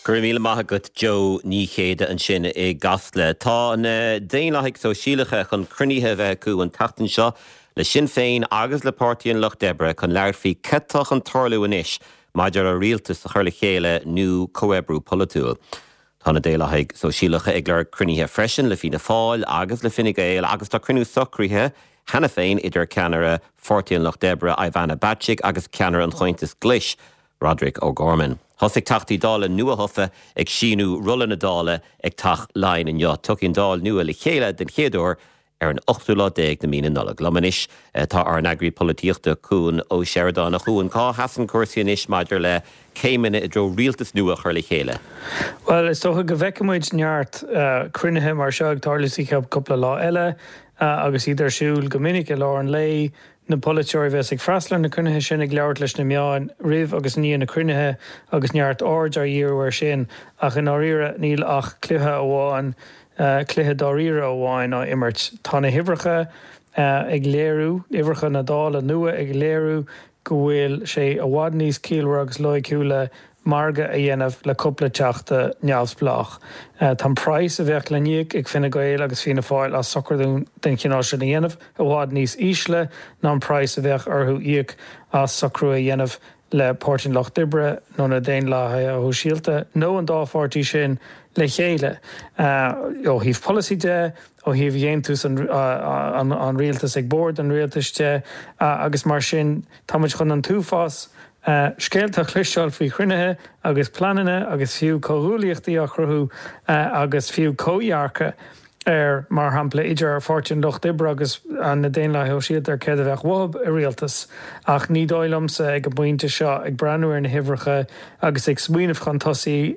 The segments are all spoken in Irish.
Gur míle maithe go Joe ní chéide an sin I gasle. Tá na déanaigh so sílacha chun cruníthe bheith acu an tatan seo le Sinn Féin agus le Páirtíon Loch Debre chun leir faoi cetach an tarlú inis maidir a rialtas a chuir le chéile nó coebrú politúil. Tá na déanaigh so sílacha ag leir cruníthe freisin le Fianna Fáil agus le Fine Gael agus tá crunú socríthe hena féin idir ceanara Páirtíon Loch Debre Ivana Bacik agus ceanara an Chointas Glis Roderick O'Gorman. Thosig tachtaí dála nua hofa ag síú rullan na dála ag tach lein in yacht. Tucinn dál nua le chéile den chéadúir an 8 míle nula glomanis. Tá ar an agri políochta cún ó Sheridan a chuún cá hasan cuasaí inis maidir le céimine I dro rialtas nua chuir le chéile. Well, is tócha go bhheicimiid neart crunithe mar seo ag tarlaí ceap coppla lá eile agus idir siúil go minic lá an lei na politeoir bheits ag freaslan na crunithe sin ag leabhart leis na meáin rih agus níon na crunithe agus neart áid ar dhearúir sin ach in áíire níl ach cluthe amháin cluthe dáíire amháin á imirt. Tá na hibrecha ag léirú, hibrecha na dála nua ag léirú go bhfuil sé a bhád níos cíalra agus loicúla marga a dhéanamh le coppla teachta neamhsplach. Tá price a bheith le níoc ag Fine Gael agus Fianna Fáil as socrún den cinál sin a dhéanamh a bhád níos ísle ná price a bheith orthú íoc as socrú a dhéanamh le Páirtíon Loch Debre nó na déan láthe a thu síalta nó an dápháirtí sin le chéile. Ó híh policy de ó híh dhéantus an rialtas ag board an rialtaiste agus mar sin táid chun an túfás scéalta chluisteáil faoi chrunithe agus planine agus fiú cóúlaíochtaí a chruthú agus fiú cóhearcha mar hampla idir ar Páirtíon Loch Debre agus an na déan láthe ó siad ar céad a bheith wahab a rialtas ach ní dóilamsa ag go buinte seo ag breanúir na hibrecha agus ag smuoineh chun tosaí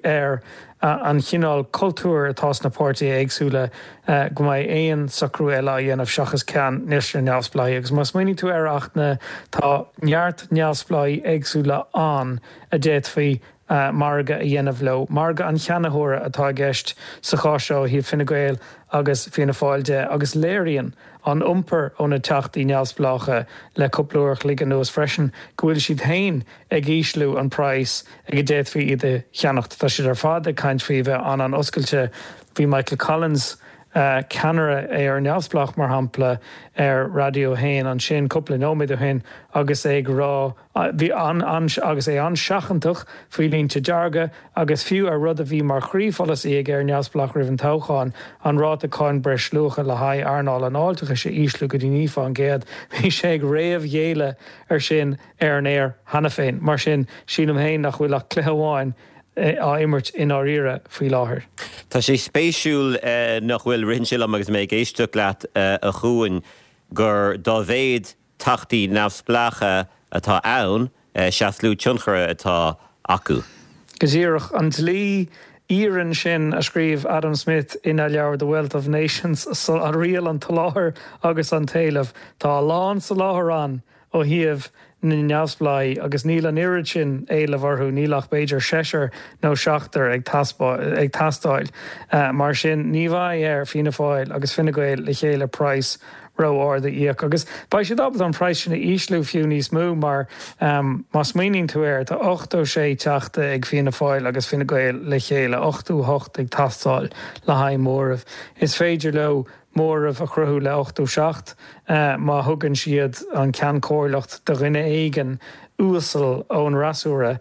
an chinál cultúr atás na pártaí agsúla go mbeidh éon socrú eile dhéanamh seachas ceann níos na neamhspláí agus mas muoine tú ar achna tá neart neamhspláí agsúla an a déit faoi marga a dhéanamh lo. Marga an cheannathóra atá gceist sa cháseo hí Fine Gael agus Fianna Fáil de agus léiríonn an umper ó na teachtaí neamhsplácha le coplúach le an nuas freisin go bhfuil siad hain ag íslú an price ag déit faoi iad cheannacht. Tá siad ar fád ag caint faoi bheith an oscailte bhí Michael Collins ceanara ar neamhsplach mar hampla ar radio hain an sin coppla nóid ó hain agus ag rá bhí agus é an seachantach faoi línte dearga agus fiú ar rud a bhí mar chríomhfolas ag ar neamhsplach rih an tochaáin an rád a cáin breis lucha le haid arnáil an áiltecha sé íslu go dtí nífa an géad bhí sé ag réamh dhéile ar sin ar an éir hena féin mar sin sínam hain nach bhfuil ach cluthe amháin á imirt in áíire faoi láthair. Tá sé spéisiúil nach bhfuil rinseil agus mé éisteach leat a chuain gur dá bhéad tachtaí neamhspleacha atá ann seaslú tionchara atá acu. Gazíireach an tlí íran sin a scríomh Adam Smith ina leabhar The Wealth of Nations a rial an taláthair agus an talamh tá lán sa láthair an ó thiamh na neamhspláí agus níl an irid sin éile bharthú nílach beidir séir nó seachtar ag tastáil. Mar sin ní bhaid ar Fianna Fáil agus Fine Gael le chéile price ró áda íoc agus ba siad ab an price sinna íslú fiú níos mú mar mas muoín tú air tá 8 sé teachta ag Fianna Fáil agus Fine Gael le chéile 8 ag tastáil le haid mórmh. Is féidir le mórmh a chruthú le 8-7 má thugann siad an cean cóirlacht do rinne éigen úsal ón rasúra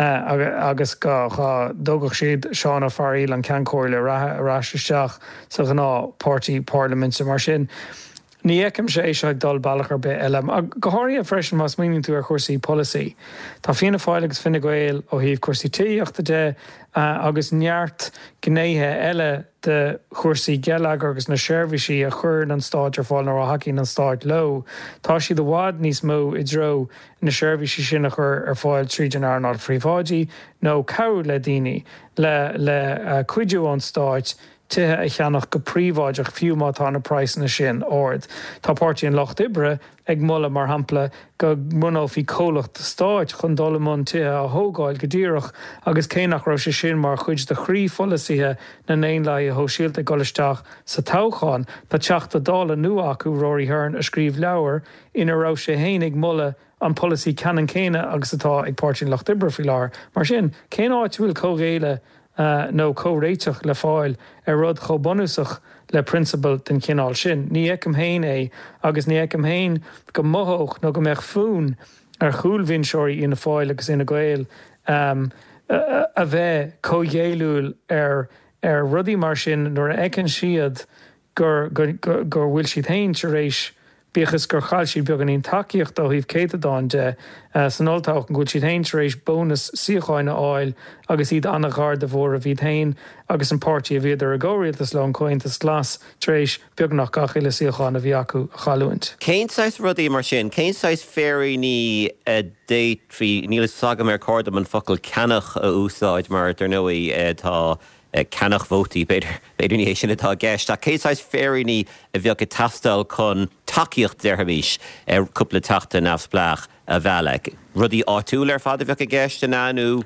agus ga dógach siad seánna faríil an cean cóirla ráisisteach sa gná pártaí Parliament mar sin. Ní éicim sé ag dul bailachar be eile go háirí a freisin más muoín tú ar chuirsaí policy. Tá Fianna Fáil agus Fine Gael ó híomh cuasaí tííochta de agus neart gnéithe eile de chuirsaí gelag agus na seirbhísí a chur an stáid ar fáil nó a hacín an stáid lo. Tá siad do bhád níos mó I dro na seirbhísí sin a chur ar fáil tríd an Arnold Fríomháidí nó cabh le daoine le cuidiú an stáid tithe a cheannach go príomháideach fiú mátá na price na sin ord. Tá Páirtíon Loch Debre ag mulla mar hampla go mná hí cólacht stáid chun dolamón tithe a thógáil go dtíireach agus céannach ra sé sin mar chuid de chríomhfolasíthe na néon le a thóisialta golisteach sa tochaáin tá teachta dála nua acu Rory Hearn a scríomh leabhar ina rá sé hain ag mulla an policy ceann céine agus atá ag Páirtíon Loch Debre faoi láthair. Mar sin, cén áit bhfuil cógéile nó córéiteach le fáil rud chobonúsach le principal den cinál sin. Ní ag am héin agus ní ag am héin go mothóch nó go meach fún chúlhín seoirí ina fáil agus ina gael a bheith códhéúil rudí mar sin nuair ecan siad gur bhfuil siad hain se rééis bíchas gur chail siad beag an íon takeíocht ó híh céitadáin de san oltáach an gúil siad hain se rééis bónus síocháinna áil agus iad anna gáir de bhór a bhíd hain agus an pártí a bhíidir a ggóiríaltas le an cointas glas trééis beag nach gachiile síocháinna bhí acu chaúint. Céinsáis rudí mar sin, céinsáis féirí ní déit fhí nílas saga mar cordam an focail ceannach a úsáid mar ar nuí tá cenach vótaí beidir ní sin atá gceist. A céisáis féirí ní a bheag go tastal chun takeíocht dearthamis cúpla teachta nefsplach a bhealach. Rudí áitiúil ar fad a bheag go gceist in anú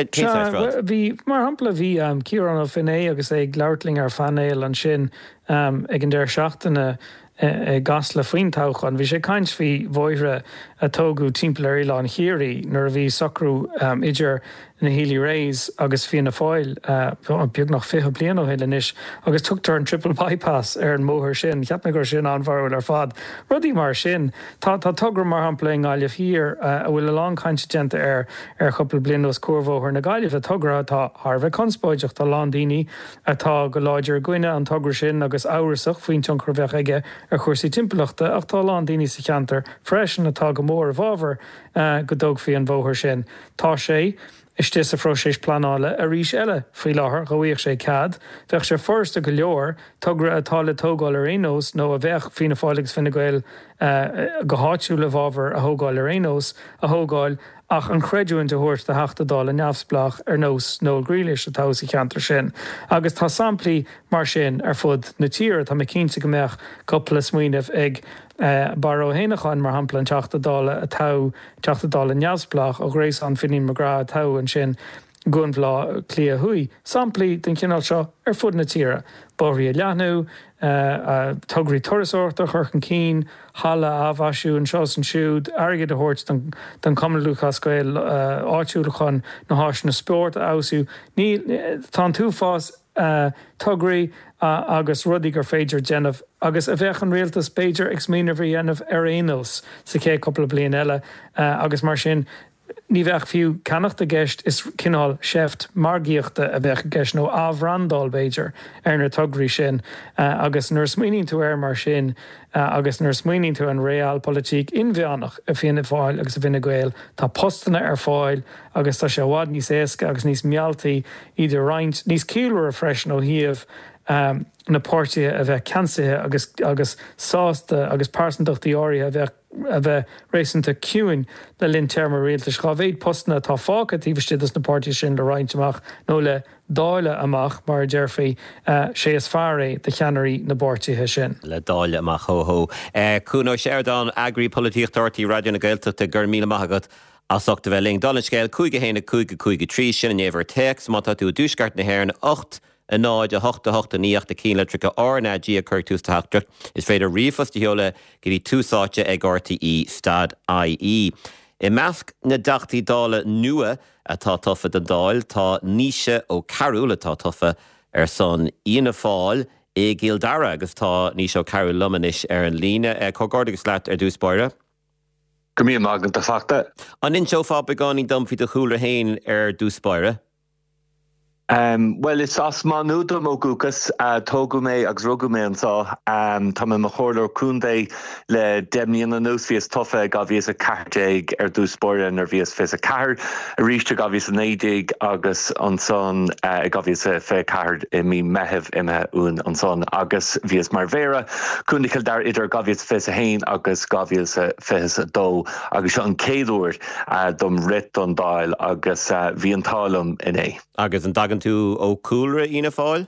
Bhí mar hampla bhí Ciarán ó Finné agus é gleirtling ar fanéil an sin ag an deir seachtainna gas le faointáchan. Bhí sé caint bhí mhóire a tógu timppla ile an chéirí nuair a bhí socrú idir na hílí rééis agus fianna fáil beag nach 5 blian ó héilenis agus tugtar an triple bypass ar an móthir sin, cheapna gur sin anmharúil ar fad. Rudí mar sin, tá tugra mar hampla in gáileh hir a bhfuil a lán cainte genta ar chupla blian os cuarmhóthir na gáileh a tugra tá Harbheith conspóideach tá lán daoine atá go láidir gcuine an tugra sin agus áirasach faoin tionchar bheith aige ar chuirsaí timpplaachta ach tá lán daoine sa cheantar freisin atá go mór a bhábhar go dóg faoi an bmhóthir sin. Tá sé Isté sa froséis planála a rís eile faoi láthair go bhíoh sé cad, bheith sé first a go leor tugra atá le tógáil ar éós nó a bheith fina fáilegus finna gail go háitiú le bhábhar a thógáil ar éós a thógáil ach an chreidúin de thuirt de heachtadála neamhsplach ar nós nó grílis a tásaí cheantar sin. Agus tá samplaí mar sin ar fud na tíre tá cínta go meach coppla smaoineh ag bar ó héanaáin mar hampla an teachtadála a teachtadála neamhsplach ó rééis an finín marrá a tá an sin gunmhlá clia thuí. Samplaí den cinál seo ar fud na tíre. Bóirí a leanú, tugraí torasórta churchan cín, hala ahhaisiú an seos an siúd, airgid a thuirt den Cumlúchas goil áitiúlachan na háis na sport ausú. Ní tá tú fás tugraí agus rudí gur féidir déanamh agus a bheith an réaltas péidir ag smíanamh dhéanamh ar éos sa cé coppla blian eile agus mar sin ní bheith fiú ceannachta gceist is cinál séft margaíochta a bheith gceist nó ábhrandál béidir ar na tugraí sin agus nuair smaoiníonn tú ar mar sin agus nuair smaoiníonn tú an réalpolitík inmheánach a fianna fáil agus a bhína gael tá postanna ar fáil agus tá sé bhád níos éasca agus níos mealtaí idir roinnt níos ciúlar a freisin ó thaobh na pártaí a bheith cansathe agus sásta agus pásantaachtaí áirithe a bheith rééisanta ciúin le linn termar réaltas gá bhéad postna tá fágad tíbhiste na pártaí sin le roinntach nó le dáile amach mar dearfaí sé is fearré de cheannarí na bártaithe sin. Le dáile amach thó. Cúnó sé ardáin agrií polítíochtartaí radio na Gaeltachta gur míle maithagad asachta bheith ling dála scéil 5 sin an éhar text má tá tú dúsgart na hhéir 8 a náid a 8 níocht a cíle trícha RNG a chuirtús teachtra is féidir riomfas de heola gurí túsáte ag RTE Stad IE. I measc na dachtaí dála nua atá tufa den dáil tá níise ó carúil atá tufa ar son íana fáil i Gildara agus tá níise ó carúil lumanis ar an líne cógádagus leat ar dúspáire. Gomíon mágan tá facta. An in seofá begáí domhí de chúla hain ar dúspáire. Well, it's as manúda mo gukas tógu mé agus rugu mé ansá tá me chóir cúndé le demníon an nús víos tofa a bhíos a cartéig ar dúspóire ar bhíos fés a car a ríiste a bhíos an éidig agus an son a bhíos a fé car I mí meheh imime ún an son agus bhíos mar bhéra cúndicail dar idir gabhíos fés a hain agus gabhíos a fés a dó agus an céadúir dom rit an dáil agus bhí an tálam in é. Agus an dagan tú ó cúlra ina fáil?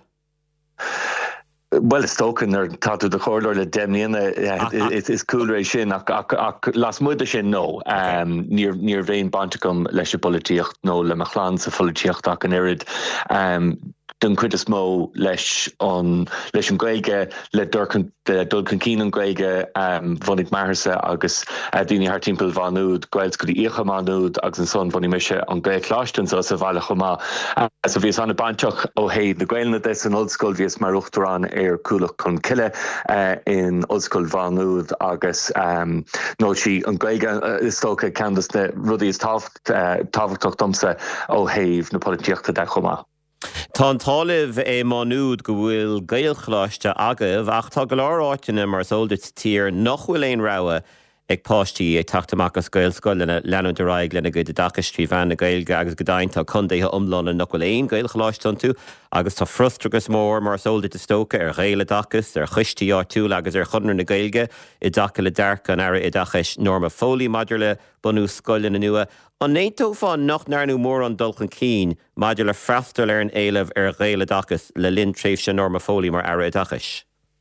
Well, it's tócan ar táú de chóir le demníana is cúlra sin ach las muide sin nó níor bhéon bantacham leis a polítíocht nó le machlan sa polítíocht ach an irid den cuid is mó leis an gaige le dulcan cí an gaige bhanig marsa agus daoine haar timppel vanúd gails go íocha manúd agus an son bhanig mise an gaichlástan so sa bhile chumá so bhís anna banteach ó héad na gailna des an oldscoil bhís mar ruchtarán coolach chun ciile in oldscoil vanúd agus nó si an gaige is tócha candas na rudí is táhachtach domsa ó héh na políochta de chumá. Tá an talamh manúd go bhfuil gaolchláiste agah ach tá go láráiteanna mar sóldait tír nach bhfuil éon rogha ag páistí taachtamachchas gailscoilena leanú de raig lena go dachas trí bhean na gailge agus go daint tá chundaithe umlána nach bhfuil éon gaolchláiste tú agus tá frustragus mór mar sóldait is tóca ar réile dachas ar chistí áitiúil agus ar chunir na gailge I dacha le dearcha an air I dachas Norma Foley maidir le bunú scoilena nua. An néitó fáin nach nearnú mór an dulchan cín maidir le freastal ar an éileh ar réile dachas le linn tréimh sin Norma Foley mar air dachas.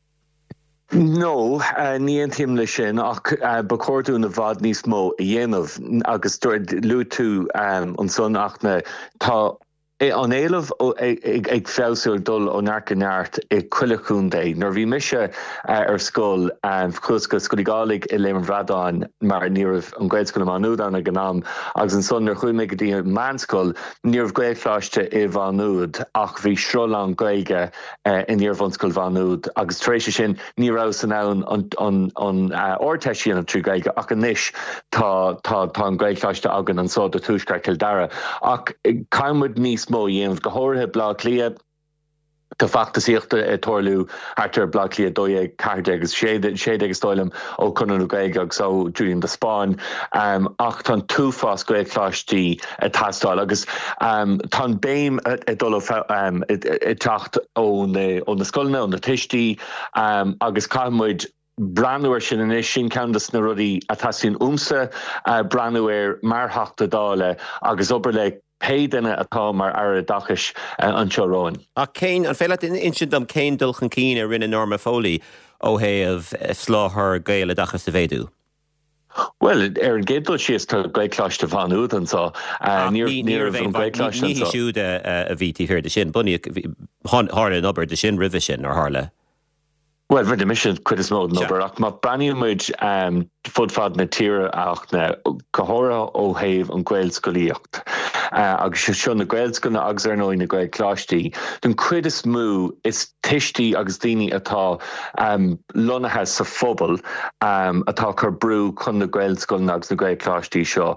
No, ní an tíim lei sin ach ba cuairú na bhd níos mó a dhéanamh agus luú tú an son ach na tá an éileh ag féilsiúil dul ó nearcha neart I cuileachún é. Nor bhí mise ar scóil chusca scoigálaigh I léimar bhreadáin mar níorh an gcuid scoil manúd an gnám agus an son nar chuid mé go dtí manscoil níorh gaithláiste I bhanúd ach bhí srol an gaige in níorh an scoil bhanúd agus tréise sin ní rah san ann an orteisiíanana trí gaige ach an níis tá an gaithláiste agan an sóda túisceir Kildare ach caiimmuid níos mó dhéanamh go háirithe blá clia Tá factasíochta tuairliú hartar blá clia dóigh carte agus séad agus stoilm ó chunanú gaige agus ó dúin de Spáin ach tá túfás gaithláistí tastáil agus tá béim dul teacht ó na scoilna ó na tuistí agus caiimmuid Brandúir sin in sin candas na rudí a tasín brandúir mar hachta dála agus obair le péidirna atá mar ar dachas an teoráin. A céin an féile insin dom céin dulchan cín ar rinne Norma Foley ó héamh sláthar gaile dachas a bhéadú. Well, an gédul sios tá gaicláiste bhanúd an sá níor bhíon gaicláiste ní siúd a bhítí hir de sin buní hála an obair de sin rih sin ar hála. Well, rinne mission cuid is mód nobar ach má banniúmuid fudfad na tíre ach na cohora ó héamh an ghail scoilíocht. Agus seo na ghail scoilna agus ar nóí na ghail cláistí. Den cuid is mú is tistí agus daoine atá lonathe sa phobal atá chu brú chun na ghail scoilna agus na ghail cláistí seo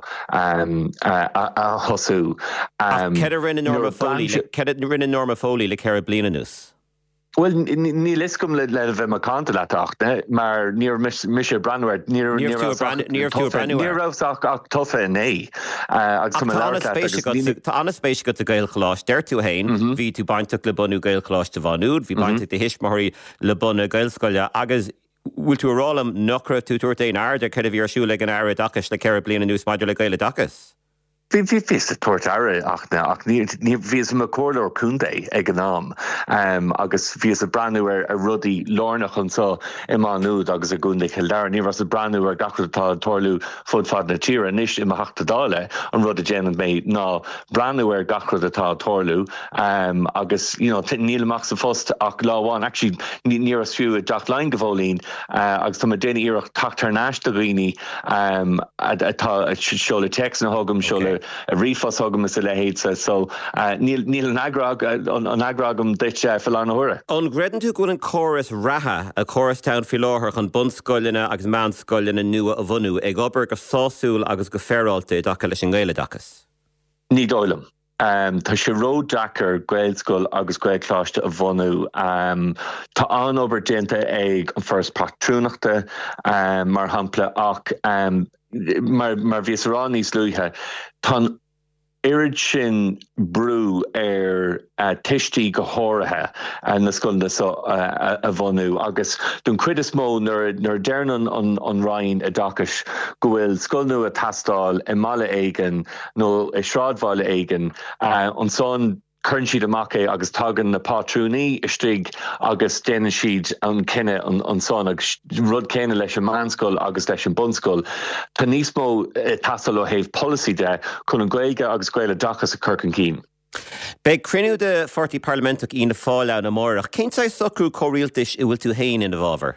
a thosú. Ced a rinne Norma Foley le ceir bliana nús? Well, ní liscum le bheith mar canta leach, mar níor mis brandware níor ach tofa né. Tá anna spéisi go a gailchláis deir tú hain, hí tú baintach le bunú gailchláiste bhanúd, hí baintach de hisismarí le bunna gailscoile agus bhfuil tú rálam nachra tú tuairt éon airde cad a bhí arsú le an air dachas le ceir bliana nús maidir le gaile dachas. Bhí fís a tuairt aire ach ní bhís a cóir cúndé ag an nám agus bhís a brandúir a rudí lárnach an sa imánúd agus a gúnda Kildare ní was a brandúir gachratá toirlú fudfad na tíre níos im heachta dála an rud a déanaan mé ná brandúir gachratatá toirlú agus nílamach sa fust ach láháin actually ní as fiú a deach lein gohólín agus tá déine iireach tatar náiste rií atá seola text na hagam seola a rifas agam is le héitsa so níl an agragam dit fellán hura. An gredan tú gún an choras ratha a choras town fi láthach an bunscoilena agus manscoilena nua a bhunú ag obair go sásúil agus go fearálta dacha leis an gaile dachas. Ní dóilim. Tá sé ró Jackar gailscoil agus gailchláiste a bhunú. Tá an obair déanta ag an first patrúnachta mar hampla ach mar bhís rá níos luúthe tá irid sin brú ar tistí go háirithe na scoilna a bhunú agus don cuid is mó nar déirnan an rainn a dachas go bhfuil scoilnú a tastáil i mala éigean nó i sráidbháile éigean an son chun siad amach agus tagan na patrúnaí istrig agus déanaan siad an cinenne an son agus rud céine leis an manscoil agus leis an bunscoil. Tá níos mó tastal ó héh policy de chun an gaige agus gaile dachas a Kirk an cín. Beg crinú de 40 parlamentach ína fáile na mórach, cén sa socrú choríaltais I bhfuil tú hain in the bhábhar?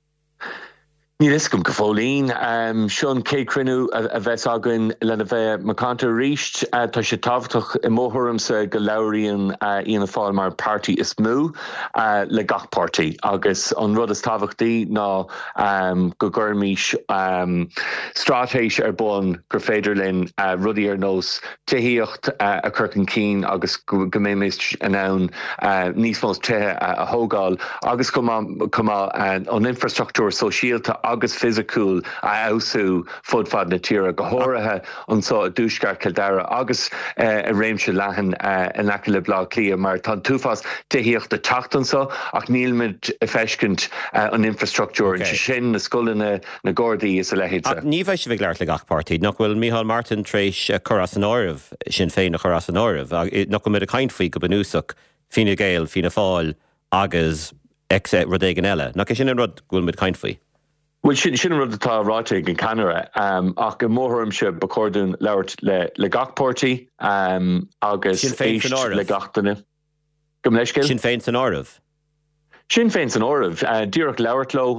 Ní is gom go fólín, Sean Cé Crinú a bheits agan lena bheith macánta ríist tá sé tábhachtach I móthúramsa go labhraíonn íana fáil mar party is mú le gach party agus an rud is tábhachtaí ná go gurmís strátéis bon gur féidir linn rudaí ar nós tuíocht a chucan cín agus go méimiist an ann níos mós tuthe a thógáil agus cumá an infrastructúr sosiálta agus physical a ausú fudfad na tíra go háirithe an só a dúscar Kildara agus a réimse lehan an aice le blá clia mar tá túfas tuíocht de tachtansa ach nílmid a feiscint an infrastructúr an sin na scolanna na Gordaí is a lehéidse. Ní bheith se bh leart le gach party, nach bhfuil Micheál Martin tréis choras an áirimh sin féin na choras an áirimh, nach go mid a caint faoi go banúsach Fine Gael, Fianna Fáil agus rud éigean eile. Nach sin an rud bhfuil mid caint faoi. Well, sin rud atá ráiteigh an Canara ach go mórthairmse bacordún leirt le gach party agus éist le gachtainna. Go mleiscil? Sin féin san áirimh. Sin féin san áirimh, díreach leabhartló,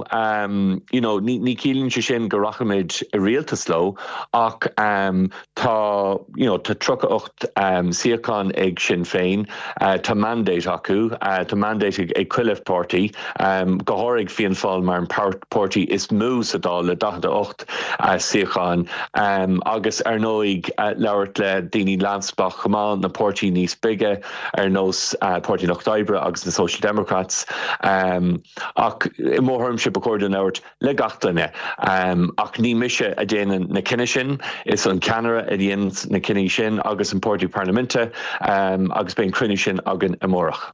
ní cílann se sin go rachamid a rialtas ló, ach tá trocha ocht siacán ag Sinn Féin, tá mandate acu, tá mandate ag Cuileadh Party, go háirg Fianna Fáil mar an party is mú sa dá le 8 siacán, agus ar nóig leabhart le Daoine Lansbach chumán na party níos bige, ar nós Party nach Daibre agus na Social Democrats, ach I mórthairmse bacordún leirt le gachtainna ach ní mise a déanaan na cinine sin is an Canara a dhéanaan na cinine sin agus an Party Parlamente agus ben cruinne sin agan amórach.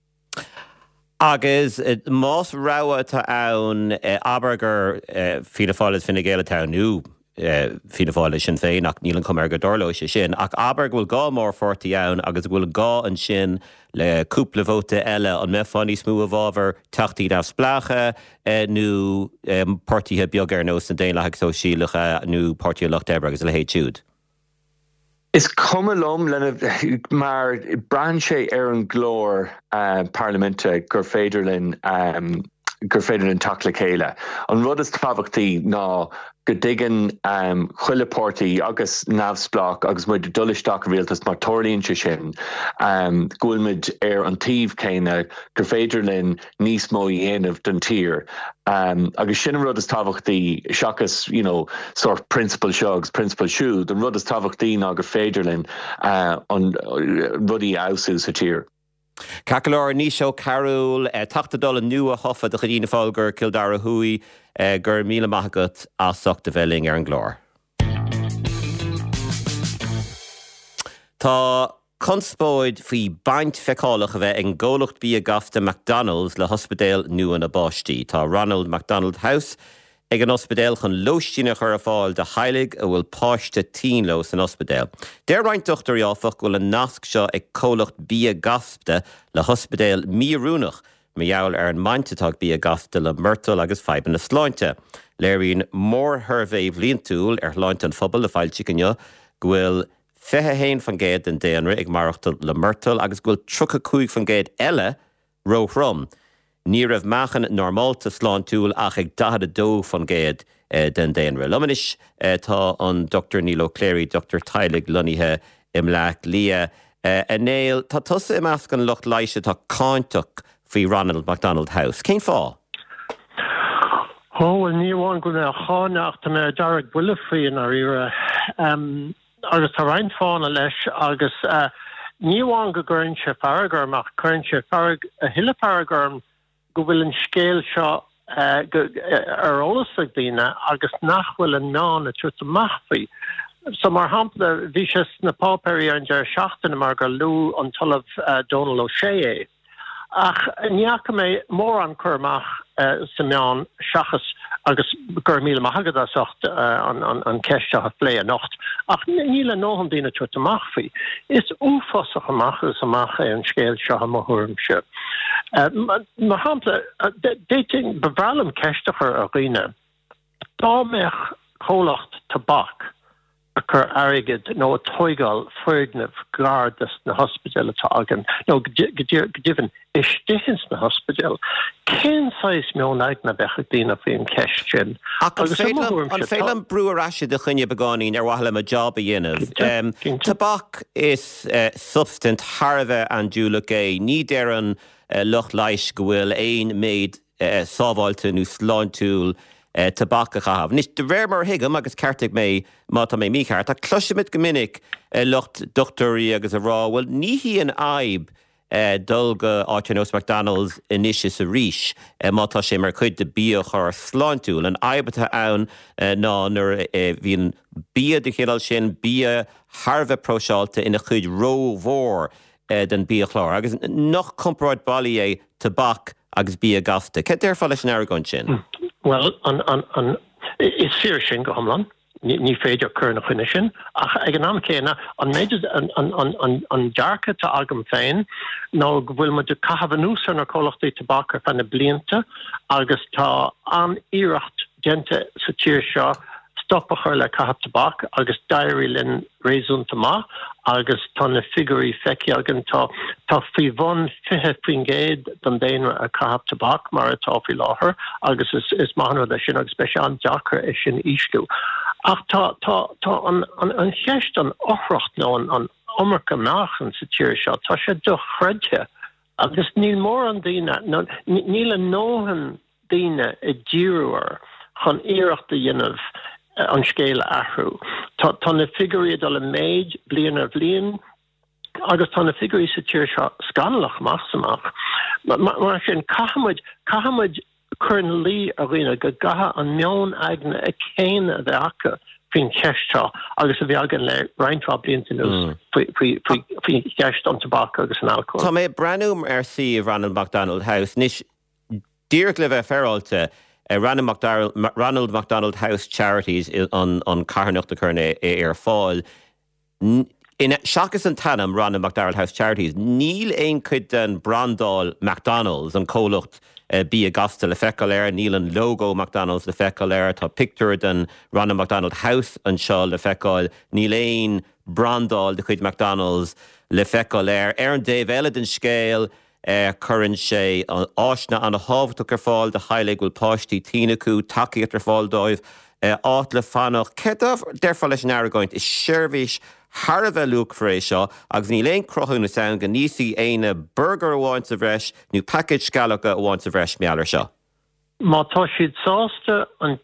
Agus más ráha tá ann Abergur Fianna Fáil Fine Gael atá nú Fianna Fáil Sinn Féin ach níl an cumar go dorló sé sin ach Aberg bhfuil gá mór fortaí ann agus bhfuil gá an sin le cúpla bhóta eile an meáí smú a bhábhar teachtaí nach splácha nó partíthe beag ar nós na déanaach sóisialacha nó Páirtí Loch Debre agus le héitiúd. Is cumlum lena mar bran sé ar an glór parlamente gur féidir linn tacla chéile. An rud is tábhachtaí ná go dtigan chuile pártaí agus neamhsplach agus muid dullisteach rialtas mar torlaíonn se sin gúilmid ar an taobh céine gur féidir linn níos mó dhéanamh don tír. Agus sin rud is tábhachtaí seachas, sort principal seogs, principal siúd, an rud is tábhachtaí ná gur féidir linn an rudí ausú sa tír. Cacaláir ní seo Carúil tachta nua hofa de Fianna Fáil gur Kildara Hui gur míle maithagat asach de bheling ar an glór. Tá conspóid faoi baint feicálacha a bheith an ggólacht bí a gafta McDonald's le hospedéal nua na Báistí. Tá Ronald McDonald House ag an ospedéal chun loistína chur a fáil de heilig a bhfuil páiste tínlós an ospedéal. Déir roinnt dochtarí áfach go le nasc seo ag cólacht bí a gafta le hospedéal míorúnach meall ar an maintetag bí a gafta le myrtal agus feiban na sláinte. Léiríonn mór thurbhéh líontúil ar láint an phobal le fáilte cinne go bhfuil 21 fan géad den déanra ag marachtal le myrtal agus go bhfuil 35 fan géad eile róthrom. Ní raibh mechan normálta sláintúil ach ag 12 fan géad den déanra. Lomanis tá an Dr. Neil O'Clery, Dr. Teilig lunithe imleach lia. Néil, tá tusa i measc an lucht leiise tá cáintach faoi Ronald McDonald House. Cén fá? Well, ní bháin go na cháneach tá mé dearg buile faoin ar ire. Agus tá rein fána leis agus ní bháin go gcuireann sé faragurm ach cuireann sé a thuile faragurm go bhfuil an scéal seo ar ólasach daoine agus nach bhfuil an meán a tuairte maithfaí. So mar hampla bhí sé na pápéirí ar an deir seachtainna mar gur lú an talamh Donal O'Shea. Ach níacha mé mór an churmach sa meán seachas agus gur míle maithagad asocht an ceiste a lé a nocht. Ach níle nóhan daoine tuairte maithfaí. Is úfosach amach is amach an scéal seo a mothúirmse. Mar hampla déiting bevralam ceistechar a riine. Dámech cholacht tabak chur airgid nó a toigáil foignamh gardas na hospital atá agan nó gdivan isteachins na hospital cén sais meón aigna becha dtíana faoin ceistin. An féile breúar asise de chunne begáín ar bhaile a job a dhéanamh. Tabak is substant Harbheith an dúla é, ní déir an lucht leis go bhfuil éon méid sábháilte nó sláintúil tabak a chahab. Nis de bhéir mar hiigem agus ceartig mé má tá mé mícheart, a cloisimid go minic lucht doctorí agus a rá, bhfuil ní hí an aib dulga Áitinos McDonald's inis a ríis má tá sé mar chuid de bíoch ar sláintúil, an aibethe ann ná nuair bhíon bia de chéal sin bia Harbheith próseáilte ina chuid rómhór den bíochlár, agus nach compráid bailí é tabak agus bia gasta. Cé déir fá leis an airgáin sin? Well, is fear sin go homlan. Ní féidir chuna chuine sin. Ach ag an am céna, an méidir an dearcha tá agam féin, nó bhfuil mu de cahabh an úsar na cólachtaí tabak fanna blianta, agus tá an íirecht gente sa tíir seo stoppa chuir le cahabh tabak, agus dairí linn réasúnta má, agus tá na figurí feici agan tá fí bhon fithe faoin géad don déanra a cahabh tabak mar atá fí láthair, agus is maithna lei sin agus speise an deachar is sin ísciú. Ach tá an cheist an ochracht nó an omarcha meachan sa tíir seo, tá sé do chreidte, agus níl mór an daine, níl an nóhan daine i ddíúar chun iireachta dhéanamh an scéal ahrú. Tá na figurí dul a méid blian ar bblion, agus tá na figurí sa tíir seo scanlach másamach. Mar sin cahamid chun lí a riine go gatha an meón aigna a céine a bheacha fin ceistá, agus a bhí agan le reintrá blianta nús faoi ceist an tabak agus an alcohol. Tá mé breúm ar sí Ronald McDonald House, nis díreach le bheith feráilte Ronald McDonald House Charities on Carnocht Curne ar fáil. In Seachas an Tanam Ronald McDonald House Charities, níl ein cuid an Brandal McDonald's an cólacht bí a gasta le fecail air, níl an logo McDonald's le fecail air, tá picture den Ronald McDonald House an seo le fecail, níl ein Brandal de chuid McDonald's le fecail air, an Dave Elden scéal, curran sé an áisna an a hábhtach ar fáil de chailig bhfuil páistí tínaú takeíocht ar fáil dóibh áit le fanach. Cedamh deirfá leis an airgáint is seirbhís Harbheith luach frééis seo, agus ní léon crothú na saoin go níosí éine burger amháin sa bhreis nó package scalacha amháin sa bhreis meallar seo. Má tá siad sásta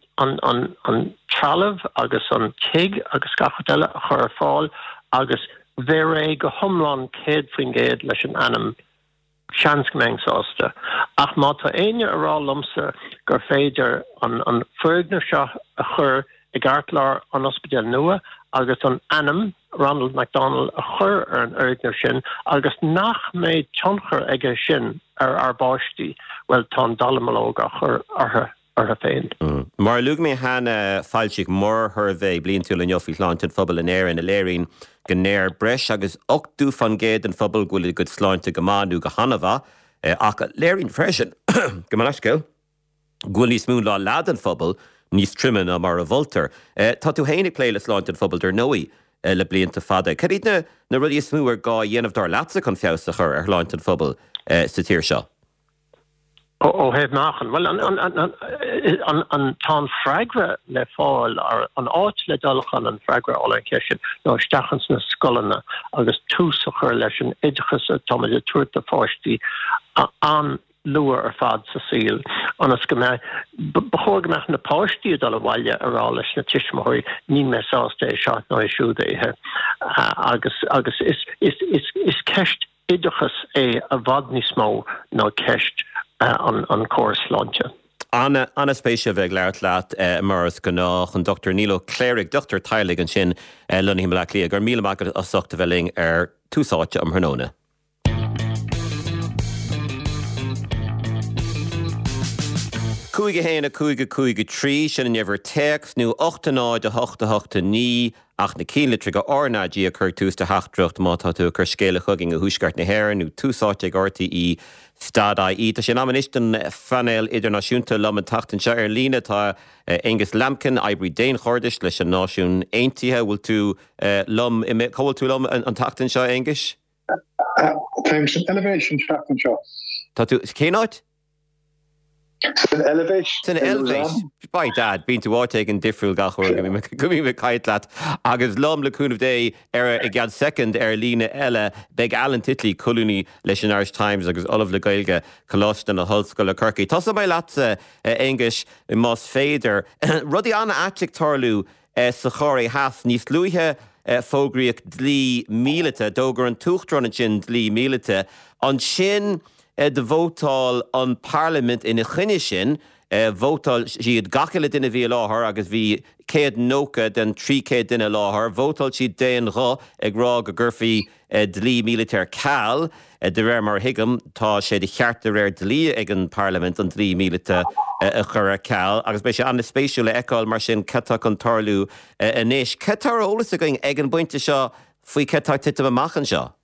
an trealamh agus an cig agus scafadaile a chur ar fáil agus bhéir go thomláin céad faoin géad leis an anam seanscmeng sásta. Ach má tá aine ará lomsa gur féidir an foighne seo a chur i gceartláir an ospidéal nua agus an anam Ronald McDonald a chur ar an oighne sin agus nach méid tionchar aige sin ar báistí well tá dalamalóg a chur ar féin. Mar lug mé hana fáilsigh mór Harbheith blion túil an Jofií Sláinte phobal in éir in a léirín go néir breis agus 8 fan géad an phobal gúil go sláinte go máú go hanamha ach léirín freisin go maisceil gúil smún lá lead an phobal níos trimin a mar a bhultar. Tá tú héannig léile sláinte an phobal ar nóí le blianta fada. Caríad na rudí smú ar gá dhéanamh dar leatsa chun feabhsa chur ar láinte an phobal sa tíir seo. Heb nachan. Well, an tá fragre le fáil ar an áit le dulchan an fragre all an ceisisin nó stachans na scolanna agus túsachar leis an idechas a tomaid a tuairta fáistí an luair ar fad sa síl. Anas go mé bechógamach na páistí dul a bhaile ará leis na tiismóirí ní me sásta é seát nó siúda ithe agus is ceist idechas é a bhad ní smó nó ceist an córas láinte. Anna spéise bheith leart leat mars go ná chun Dr. Nílo Cléirigh Dr. Teilig an sin lunnaí me le lí gur míle mac a soachta bheling ar túsáte am Thnóna. Cúige héna cúige trí sin an ever text nu 8-8-8-8 ach na cíle trig ornadí a chur tús de hachtdrucht má tá tú chur scéile chugging a húsgart na hhéir nú túsáte RTí Stadaí. Tá sin amisten fanel idirnáisiúnta lom an tatan se ar lína tá Angus Lampkin Ibrí Déin Chordish leis an náisiún aontaithe bhfuil tú lom chohfuil tú lom an tatan seo Angus? Times an elevation tatan seo. Tá tú céáid? It's an elevation. It's an elevation. By dad, been to Wartagan Diffrul Gachor, Gumi with Kaitlat, Agus Lom Lacun of Day, Era again second, Lina Ella, Beg Alan Titley, Culuni, Leshan Irish Times, Agus Olive Legailga, Colostan, a Hulskul, a Kirky. Tossa by Latza, English, Moss Fader, Rodiana Atchik Torlu, Sachori Hath, Nis Luihe, Fogriak Dli Milita, Doger and Tuchtronachin Dli Milita, on Shin. De vótáil an Parliament ina chuine sin, vótáil siad gachaile duine bhí láthair agus bhí céad nóca den 300 duine láthair, vótáil siad déan rá ag rá go gurfaí dlí militair cáil, de réir mar higam tá sé de cheartar réir dlí ag an Parliament an dlí milita a chur cáil, agus bei sé anna spéisiúla eáil mar sin cetach an tarlú inis. Cetar ólas a going ag an buinte seo faoi cetach titim amachchan seo?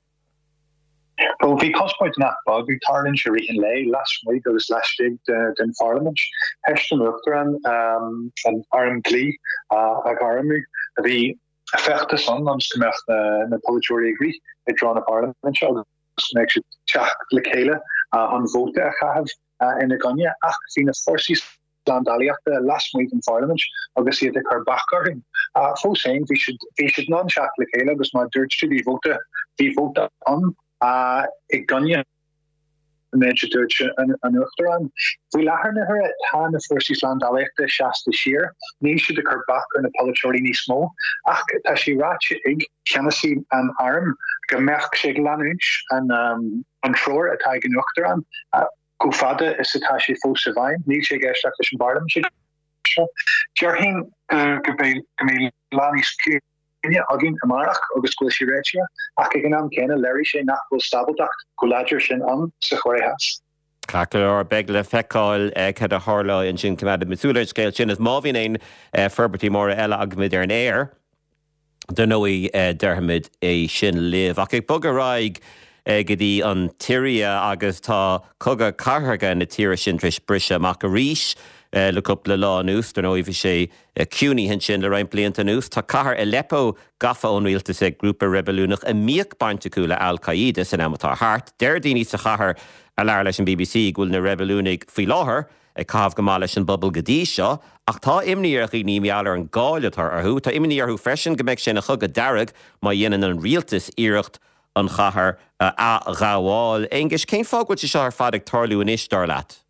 Well, vi cospoint nach bag vi tarlin sheri in lei last week or last week den Parliament Heshton Rutteran and Aaron Glee Agarmi vi effecte son ons gemecht na polyjury agree it drawn a Parliament makes it chat lekele on vote have in the Gunya ach seen a forces land aliacht last week in Parliament obviously the Carbacker full saying we should non chat lekele was my dirge to be vote on ik gunje major Dutch an uchteran. We lachen her at Han the Forces Land Alekte Shasta Sheer, Nisha de Kerbach and the Polichori Nismo, Ach Tashi Ratch Ig, Kennedy and Arm, Gemerk Shiglanuch and Shore at Hagen Uchteran, Gufada is Tashi Fosavine, Nisha Gestakish Bardam Jarhin Gamil Lanis Q. Agin Amarach agus go siretia ach gan kenna Larry sé nach go stabeldacht go ladger sin an sa chore has. Cacar beg le feáil cad a hála in sin cumad misúla scéil sin is máhín éon ferbertí mór eile agmid ar an éir den nóí derhamid é sin liv. Ach ag bug a raig go dtí an tíria agus tá cogad carthaga na tíra sin tris brise amach a ríis le cúpla lá nús, don óibh sé cúnaí hen sin le raim blianta nús. Tá cahar Aleppo gafa ónrialta sé grúpa rebelúnach a míoc baintacúla Al-Qaeda san amatá hart. Deir daoine sa chahar a leir leis an BBC gúil na rebelúnig faoi láthair ag cabh go mála leis an bobbal go dtí seo, ach tá imníoch í ní meallar an gáiletar arthú, tá imníorthú freisin go mbeidh sin a chugad dearg má dhéanaan an rialtas iirecht an chahar a gháháil. Angus, cén fághail se seo ar fad ag tarlú in istar leat?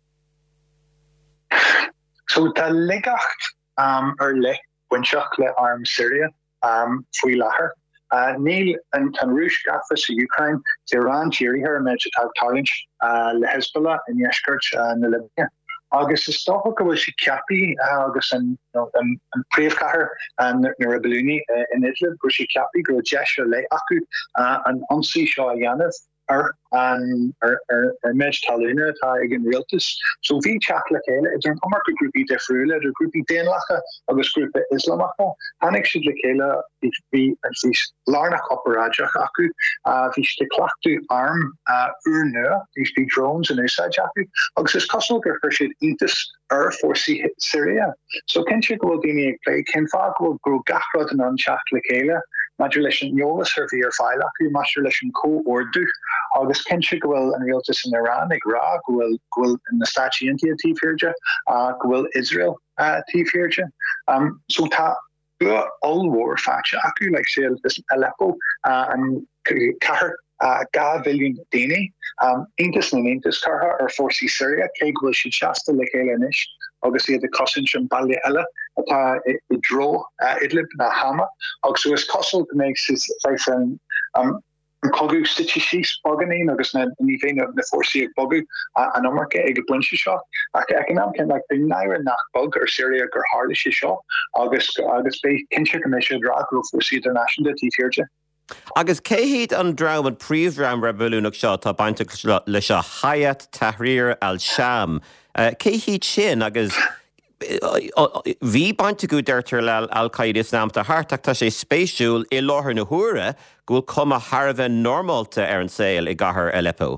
So the ligacht le winchach le arm Syria fui laher. Neil and Rush Gaffis Ukraine, Iran, Jerry her Major Tarlinch, le Hezbollah in Yeshkirch na Libya. August is stoch was she cappy August and Prevkaher and na Rebeluni in Idlib where she cappy go Jesha le Aku and Onsi Shaw Yanov and Mej Taluna again realtus. So vi chatla kele it's an Omar groupie defrule the groupie Denlacha of this group Islamaka Hanik should lekela if we Larna Operaja Aku vish de klachtu arm urne these big drones and inside Jaku August Cosmo should intus for Syria. So can you go dini play can fog will grow gachrod and on chatla kele Modulation Yola Surveyor File, Modulation Co Ordu, August Kenchigwell and Realtus in Iran, Iraq, will in the Stachi India T-Firja, will Israel T-Firja. So ta all war facha, Aku like say Aleppo and Kahar Ga Villian Dini, Intus Nintus Karha or Forsi Syria, Keg will Shasta Lekelanish. Obviously, the cousin from Bali Ella, it draw Idlib na Hama. Also, as Kosovo makes his like Kogu Stitchy Bogani, August Nivane of the Forsi Bogu, and Omarke, a bunch of shot. Economic like the Naira Nakbug or Syria or Hardish shot. August Bay Kinship Commission Drag will foresee the national T-Firja. Agus céhíad an drám an príomhram rebelúnach seo tá bainte leis a Hayat Tahrir al-Sham. Céhíad sin agus bhí bainte go deirtar le Al-Qaeda Islam a hartach tá sé spéisiúil i láthair na huaire go bhfuil cuma Harbh normalta ar an saoil I gcathair Aleppo.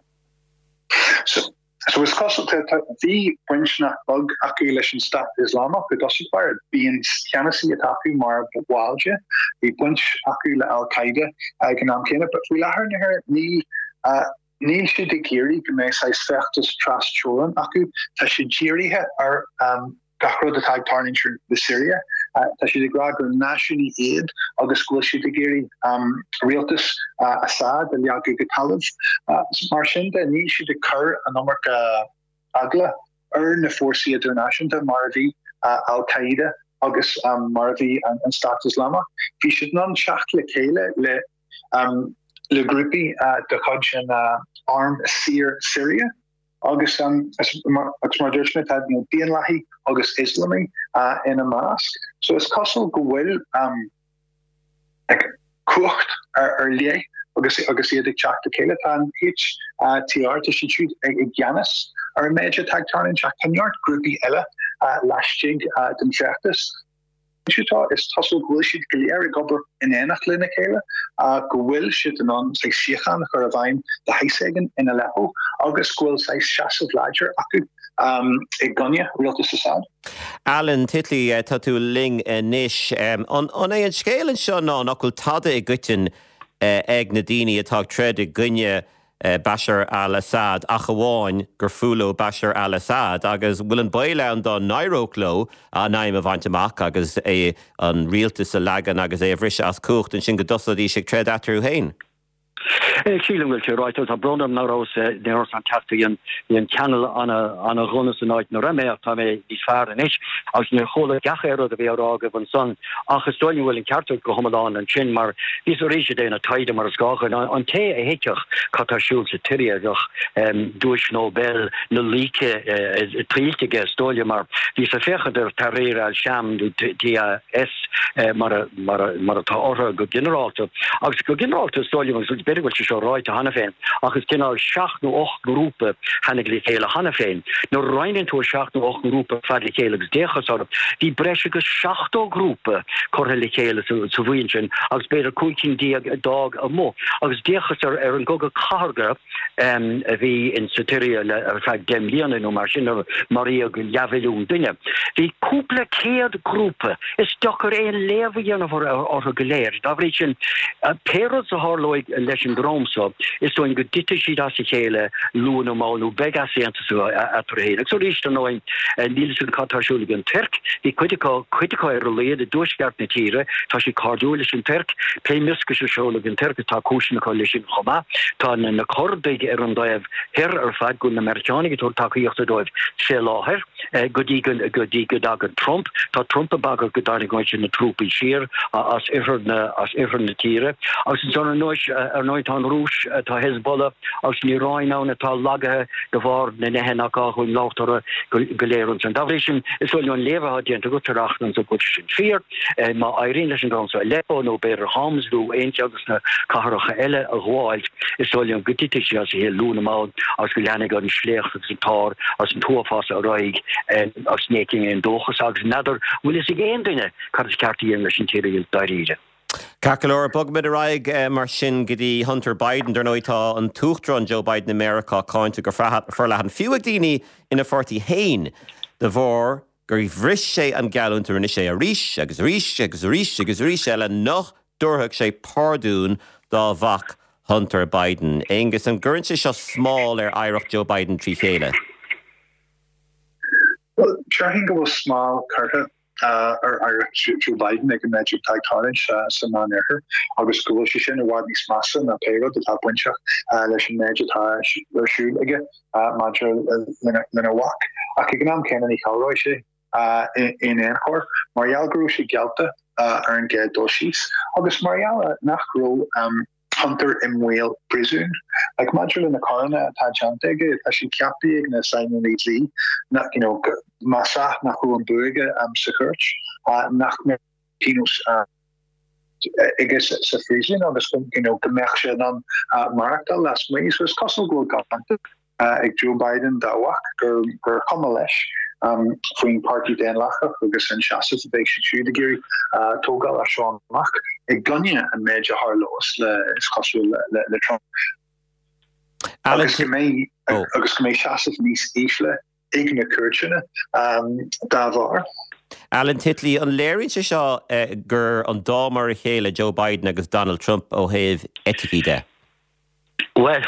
So is costal the Winchna bug accumulation stat Islamach it doesn't require being canasi ataku mar walja the Winch accumula Al Qaeda economic but we learn her Neil should the geary can make size factors trust children aku tashijiri het are gachro the tag turning the Syria tashijgrag national aid August school should the geary realtus Assad and Yagu Talib Marshinda Neil should occur a number agla earn the force international Marvi Al Qaeda August Marvi and Stat Islama he should non shakle kele le groupie de Hajj and armed Syria August as my judgment had being lahi August Islami in a mosque so it's costal go well like cooked or lie August the chat the kele and each TR to shoot a Giannis or a major tag turning Jack Kenyard groupie Ella last jig Demchactus is tussle gwilshid gilier gober in enachlin kele gwilshid and on like Sheikhan Caravine the Heisegen in Aleppo August gwil say Shas of Ladger aku Gunya real to Assad Alan Titli tatu ling nish on a scale and sure no knuckle tada gutin ag nadini atag tred Gunya Bashar al-Assad achawain gurfulo Bashar al-Assad agus willen boiland on Nairoclo a naim of antamach agus an realtus a lagan agus vrish as kucht and shinga dosa di shik tred atru hain. Sheelan will you right out a Brunham Naros they're fantastic in channel on a runners night no reme tame dis far and ich as ne hole gacher the veorage van son achstolen will in carter go homadan and chin mar dis orige de na tide mar gachen on te hetch kata schul se terrier durch Nobel no like triltige stolie mar dis verfer der Tahrir al-Sham DAS mar ta or go generator as go generator stolie was very much so right to Hannafein agus kinál 7-8 groepe hannig hele Hannafein no rein into a 7-8 groepe fadlikelig dechas die bresige 7 groepe korrelikele so winchen als beter koeking die dag a mo agus dechas een goge karge wie in Soteria dem Liane no Marcin Maria Javelum dinge die compliceerde groepe is docker een leven voor geleerd dat weet je perels harloid leschen Dromso is so een gedite shidasicele luno malu begasiant so atrehelig so is er nou een Nielsen Kataschuligen Turk die critical related durchgartne tiere tashi cardiolischen Turk premuskische scholigen Turk ta kushne coalition khoma ta na kordige erondaev her fat gun amerikanige tor ta kyocht doev selaher godigen dag Trump ta Trump bagger gedarne goin troepi sheer as everne tiere as zo'n nooit aan roes ta Hezbollah als ni Rhino na ta lage geworden ne na ka hun lauter geleerd en dat is wel een leven had je te goed erachten zo goed in vier maar Irene is dan zo Aleppo no beter Homs do eentje als na karige elle wild is wel een getisch als heel normaal als gelane gaan slecht het tar als een toerfase raig en als neking en doorgesags nader wil is geen dingen kan het kartie in de interieur daar Cacalor bugmid raig mar sin gidi Hunter Biden der noitá an tuchtron Joe Biden America cáinte gur forlahan fiúag daoine ina 40 hain de bhór gur bhris sé an galúntar in sé a ríis agus eile nach dúrthach sé pardún dá bhach Hunter Biden. Agus an gurint sé seo small Irish Joe Biden trí chéile. Well, trying to go small Carter or Joe Biden like a magic tag challenge some on there August Guloshin or Wadney Smasson and Payro the top winch lesson magic or shoot again Madra Linawak Akiganam Kennedy Calroy in Anhor Marielle Grushi Gelta earned get doshis August Marielle Nachro Hunter in Whale Presume like Madra in the Corona Tajantege as she capti in a Simon Lee not Massa Nahu and Burga Sekurch Nachme Pinus ik is sa frisin agus gemerkse dan markta las me is kostelgo gant ik Joe Biden dawach gur komleis foin party den lacha agus an chasse be de geri togal a Sean Mac ik gonje een major harlos is kos le Trump agus mé chasse nís éle igne kurne davar. Alan Titley an léirn se seo gur an dámar a chéile Joe Biden agus Donald Trump ó héh etiquide. Well,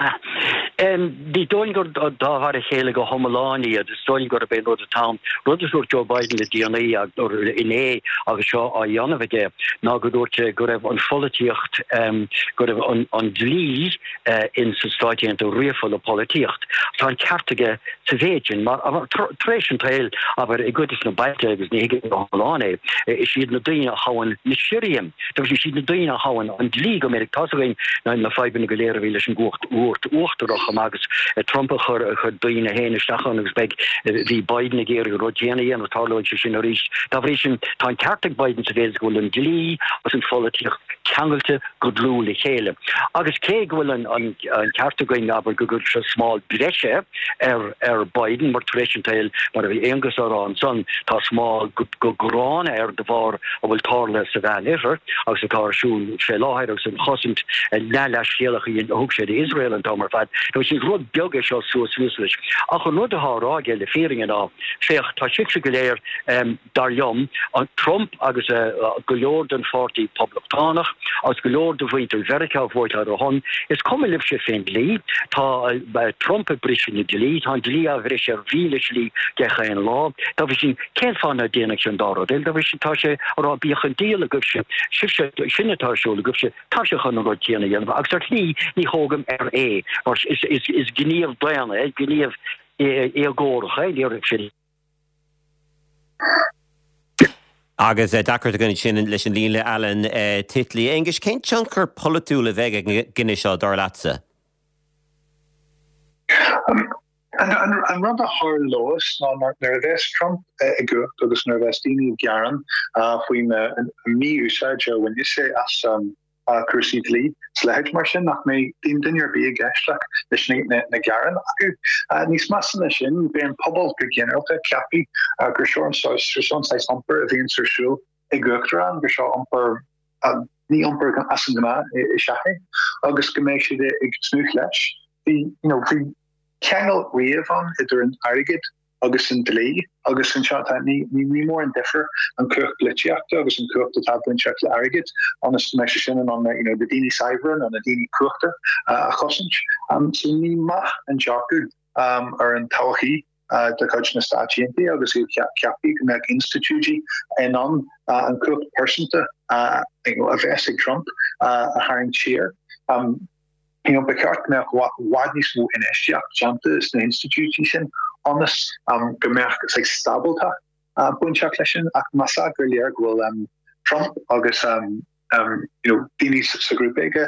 die doing got daar hele go homelani, de stoing got be no de town. Rudder Joe Biden de DNA or in agus a Janvige na godoortje go have on politicht go have on dlie in society en de reevolle politicht. So een kartige te weten, maar tration trail aber e good is no buite is nege homelani. Is she no doing houen Nigerium. Dat is she no doing houen on dlie go met tasering na 5 gelere willen oortog agus Trump gur doine heen stachan agus beg wie Biden geer Rogeni en tarloge sin ri. Dat is een tan kartig Biden te wees go een dlie as een politiek kangelte godloele hele. Agus ke wil an kartig aber go small breche Biden maar traditioneel maar wie engus aan son ta small go graan de war wil tarle se van ever als de karschoen veel als een gossend en nalaschelig in de hoekse Israel en Tomervat. Dat is een groot bilgisch als zo Zwitsers. Ach no de haar agel de veringen af. Zeg tachikse geleer daarom aan Trump agus geloorden voor die publictanig als geloorde winter werk voor haar hon is komen lipse friendly ta bij Trump brisje de lead han lia vrischer vilesli geen law. Dat is een ken van de diensten daar. Dat is een tasje or bi een deel gupse. Sinne tasje gupse tasje gaan nog tjenen. Maar exactly niet hoogem RA. Maar is genief bijna, genief egorig, die Agus dachar a gunn sin leis an líle Alan Titley. Engus cén chunker polúla bheith ginine seo dar lása? An rubber haar loos nervous Trump go agus nervestini garan foin mi úsáideo when you say as cursive lead sledge marsin nach mé dim dinner be gastlach na garan nís massen sin be an pobl begin capi gur son amper a vinsú e gora gur amper ní amper gan asma seché agus gomé de ag snuch leis vi kegel rief an idir an airigid agus an delé agus an shot ní mór an differ an kuch blitjacht agus an kuch dat have check le airigid an me sin an de dini cybern an a dini kuchte a chosint so ní ma an jaku ar an tachi de coach na statiente agus capi me instituti en an kuch persente a vestig Trump a haring cheer bekart me wat niet zo in Jante is de institutie sin anders gemerk like stabelta bunchaklechen ak massa leer wil Trump agus dini sa groepige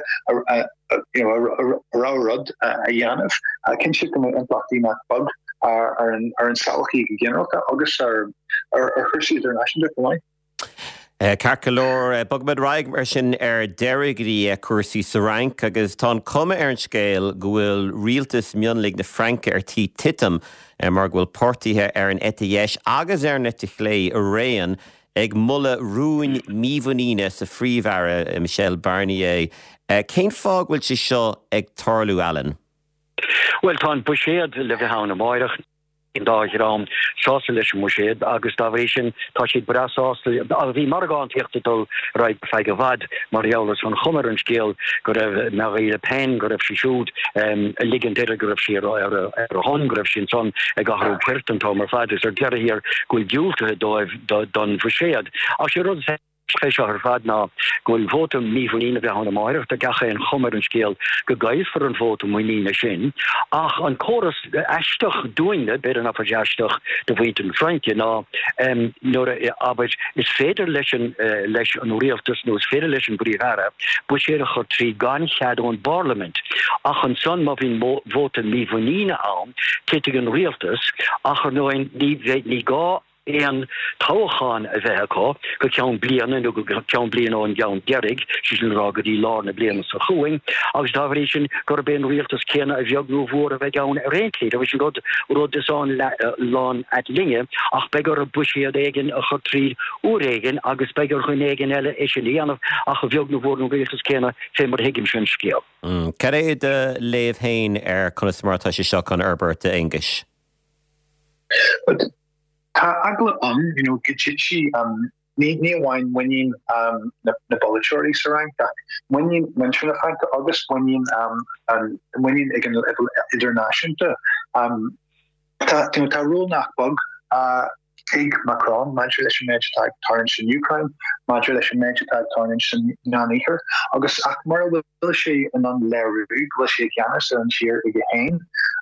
rod a Janef kinship en plachti mak bug ar een salchi general agus ar Hershey International point. Carcalór bugmad raig mar sin deirigí cuasaí sa rank agus tá cuma ar an scéal go bhfuil rialtas mionlaigh na Franca ar tí titam mar bhfuil pártaithe ar an ETS agus ar na lé a réan ag mulla rúin míomhaníine sa phríomhara Michel Barnier. Cén fág bhfuil si seo ag tarlú Alan? Well, tá buséad le bheith hána máireach in dagram socialist muséad agus davation tá siad brasástal a bhí margán tíochtadul raid feige bhd marjoulas van chumar an scéal go raibh Marine Le Pen go raibh si siúd a ligantéire go raibh si ar a hon go raibh sin son ag gahrú puirtan tá mar fad is ar deire hir goil dúltathe dóibh don bhuiséad. A sé rud Special fad na goil votum míhúína bheith an máireach de gacha an chumar an scéal go gaibh for an votum muína sin. Ach an choras eisteach dúine beidir an apaisteach de bhaint an Franke ná aber is féidir leis an rialtas nó is féidir leis an bríomhara bu sé a chur trí gan chead an Parliament. Ach an son má bhín votum míhúína an tiite an rialtas ach ar nóin ní gá éan táchan a bheith có go ceann bliana nó go ceann bliana ón geann dearrig si sin rágadí lána bliana sa chuing agus dáhrí sin gur ben rialtas céna a bheagnú mhór a bheith geann a réintlí a bhí sin rud is an lán at linge ach begur a buisiad éigen a chu tríd úréigen agus begur chun éigen eile é sin líanamh ach a bheagnú mhór nó rialtas céna fé mar hiigim sin scéal. Cer é de léamh hain chunas martá sé seo an Herbert a English. Tá agla gitchi ní bhain winning na bolitorí sa rank winning when tuna fank August winning ag an international tá rule nach bug ag Macron modulation tag tarnish in Ukraine modulation tag tarnish in Naniher agus ach mar will sé an leru will sé Giannis an sheer ag hain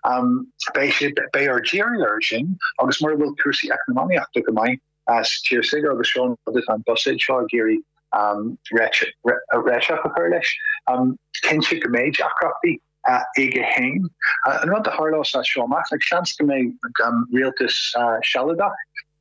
bei Algerian agus mar will cursi economy after go mai as tier sig agus shown this an busage Gary recha herlish kinship me Jackrafty ige hain an run the harlos as show mass like chance to me realtus Shalada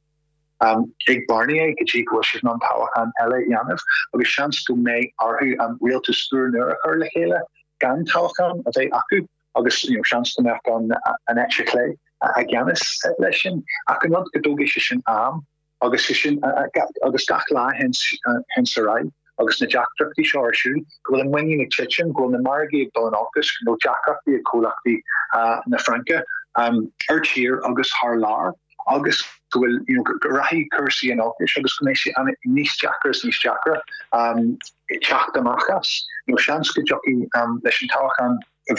ag Barnier gejig was non power an LA Yanov agus chance to me are realtus spur herle hele gan talkan as aku agus chance to me an extra clay aganis lesson I can not gedogishin agus agus gach lá hens rai agus na Jackdrafty shorshu go an winning a kitchen go na margi don office no Jackdrafty coolachty na Franca cheer agus harlar agus will rahi cursi an office agus an nis jackers nis jackra chach the machas chance go jockey lesson tawchan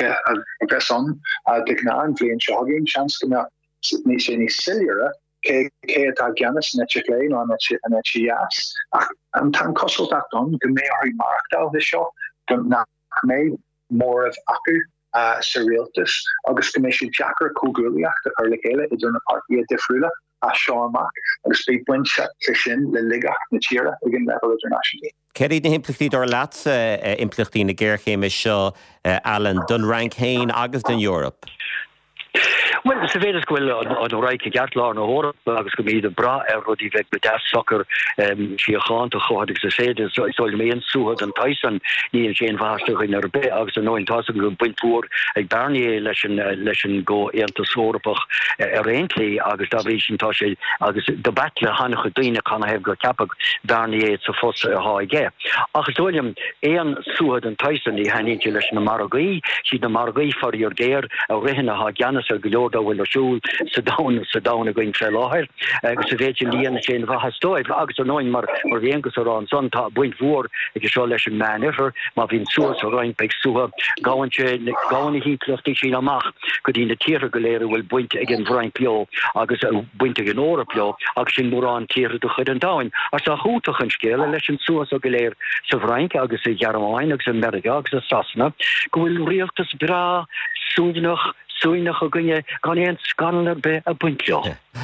on dignan vlian jogging chance to ni silura ke Giannis netchlein on yes am tan kosel dat don go me markdal this shop na me more of aku surrealtus agus commission jacker koguliach de herlegele is on a party defrula a shawma agus be win section le liga na chira again level internationally Ceir na implichtí ar leat implichtí na ggéirchéime seo Alan dun rank hain agus den Europe. Well, the Sylvanas go on right Gatlar no hor agus go míad bra rudi veg be das soccer si gaan to godig se sé so meen soet an Tyson nie geen vaste in be agus 9000 go punt voor ag Barnier lechen go te soorpach reintly agus davision ta agus de battle han gedine kan heb go cap Barnier so fos ha ge agus dolium een soet an Tyson die han niet lechen Margui si de Margui for your gear a rehenne ha Janus go will the show sit down going fell láir agus a bheit líana sé bha stoid agus an 9 mar viengus an son tá buint voor ag seo leis an manifer má vín soas a roiin pe suha gawan híluchtti sin amach go dín de tíre goléire will buint ag an bhrein pio agus buint ag an óra pio agus sin mór an tíre do chud an dain as a hútach an scéile leis an soas a goléir sa bhrein agus a jarmáin agus an merga agus a sasna go bhfuil rialtas bra súnach Suúnach a gunne gan éon scanal be a buintlo.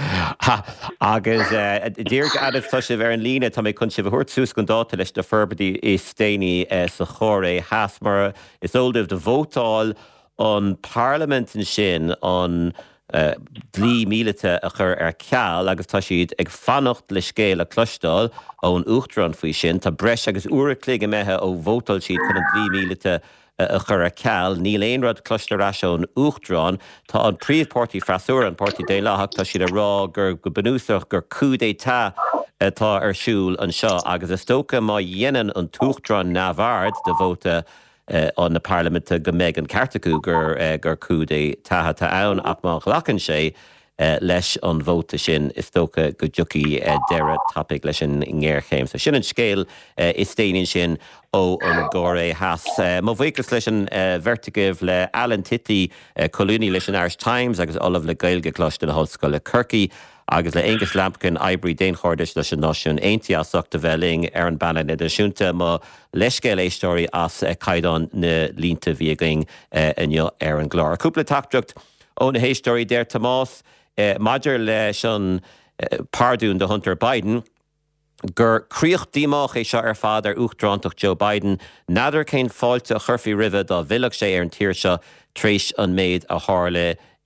Agus dír adah tá sé bhar an lína tá mé chun si bhhuiirt sús gon dáta leis de ferbadí is déine sa choré hasmar is óldamh de bhótáil an Parliamentin sin an dlí mílete a chur ceall agus tá siad ag fannacht le scéal a clostáil ón uachtarán faoi sin tá breis agus uairclé methe ó bhótáil siad chun an dlí mílete a chur ceall níl éonrad clustarrás ón uachtarán tá an príomhpáirtí freasúr an pártí dé láthach tá siad a rá gur go bunúsach gur coup d'état tá ar siúil an seo agus is tócha má dhéanaan an tuachtarán nábhard de bhóta an na Parliamente go méid an cartaú gur coup d'état tá ann ach má ghlachan sé leis an bhóta sin is tócha go dtiucí deire tapig leis an ngéirchéim. So sin an scéal is déanaan sin ó an gcóra has. Má bhuichas leis an vertigah le Alan Titty colúní leis an Irish Times agus olah le gailge cloiste na hallscoil le Kirky agus le Angus Lampkin Ibrí déonchordas leis an náisiún aontaíocht bheling ar an banna na disiúnta má leiscéil éistóirí as caidan na línta bhíagaing inneo ar an glár. Cúpla tapdrucht ó na héistóirí déir Tomás Maidir leis an pardún de Hunter Biden gur críoch dímach é seo ar fad ar uachtarántaach Joe Biden nadidir cén fáilte a churfií ribh dá bhuileach sé ar an tíir seo tríis an méid a tharla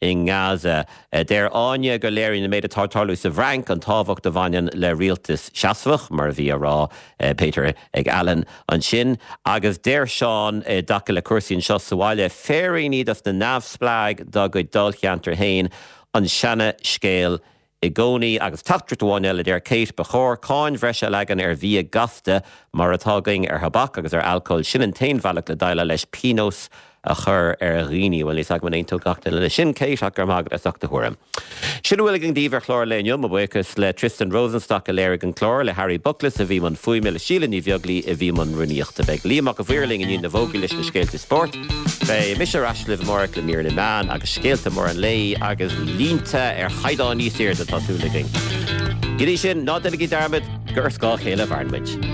in Gaza. Déir áine go léiríonn na méid tartarlú sa bhranc an tábhacht a bhain le rialtas seasfach, mar bhí rá Peter ag Allen an sin, agus déir Seán daca le cuasaíonn seo sa bhaile féiríní as na neamhspleag dá go dulcheantar hain an seanna scéal I gcónaí agus tatrúháin eile ar céit ba chóir cáin bhreise legan ar bhí gasta mar atá going ar habach agus ar alcohol sin an tainmhealach le daile leis pinos a chur ar a rií bhfuil is ag man éon gachta le sin céit ach gur mag as achta thuaim. Sin bhfuil an díomhar chlár lénium a bhuichas le Tristan Rosenstock a léir an chlár le Harry Bucklas a bhí man fuaim le sílan í bheaglí a bhí man runíochta bheith. Líamach a bhuiirling in na bhógaí leis na scéalta sport. Bei mis Ashley Morrick le mír na man agus scéalta mór an lei agus línta ar chaidán níos éir de tásúlaing. Gidí sin ná deigi darmid gur scá chéile bharnmuid.